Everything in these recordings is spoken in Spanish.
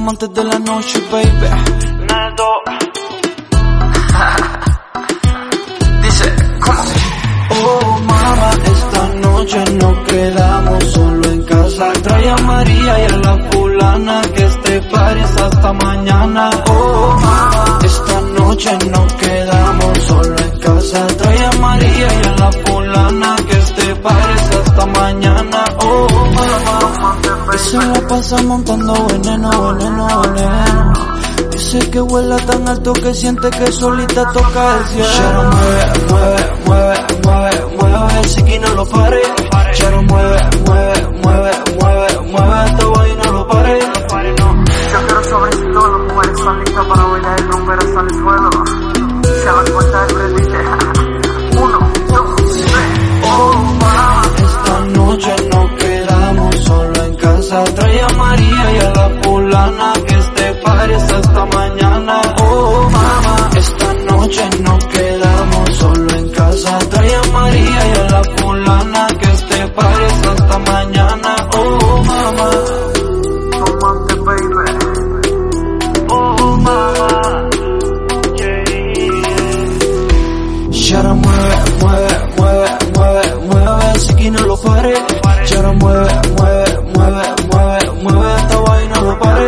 amantes de la noche, baby. Naldo. Dice, ¿cómo? Oh, mamá, esta noche nos quedamos solo en casa. Trae a María y a la fulana, que este party es hasta mañana. Oh, mamá, esta noche nos quedamos solo en casa. Trae a María y a la fulana, que este party es hasta mañana. Oh, mamá, y se la pasa montando veneno, veneno, veneno. Dice que vuela tan alto que siente que solita toca el cielo. Charo, mueve, mueve, mueve, mueve, mueve, si no lo pare. Charo, mueve, mueve, mueve, mueve, mueve, esta vaina no lo pare. Yo quiero suavecito, las mujeres están listas para bailar el rumbero hasta el suelo. Se va a cortar el prendite. 1, 2, 3. Oh, mamá, esta noche nos quedamos solo en casa. Trae a María y a la fulana, que este party es hasta mañana. Oh, mamá, esta noche nos quedamos solo en casa. Trae a María y a la fulana, que este party es hasta mañana. Oh, mamá, Tomate, baby. oh, mamá, Charo, mueve, mueve, mueve, mueve, mueve, si no lo pare. Charo, mueve, mueve, mueve, mueve, mueve, esta vaina no lo pare.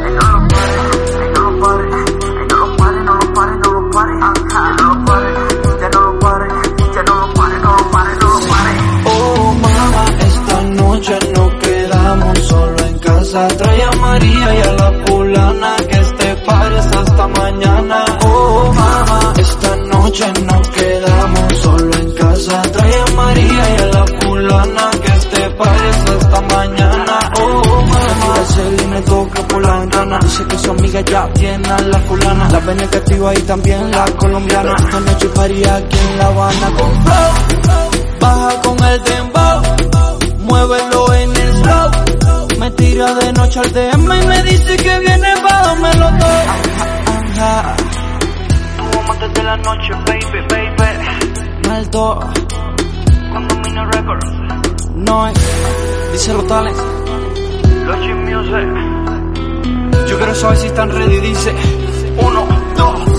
Oh, mamá, esta noche nos quedamos solo en casa. Trae a María y a la fulana, que este party es hasta mañana. Oh, mamá, esta noche nos quedamos solo en casa. Trae a María y a la fulana, que este party es hasta mañana. Oh, mamá, se me toca por la ventana. Dice que su amiga ya tiene a la fulana, la venectiva y también la colombiana. Esta noche party aquí en La Habana con flow. Baja con el dembow, muévelo en el slow. Me tira de noche al DM y me dice que viene bajo melodía. Tú amantes de la noche, baby, baby. Naldo, Condominio Records. no, dice los talents. Los G Music. Yo quiero saber si están ready, dice 1, 2.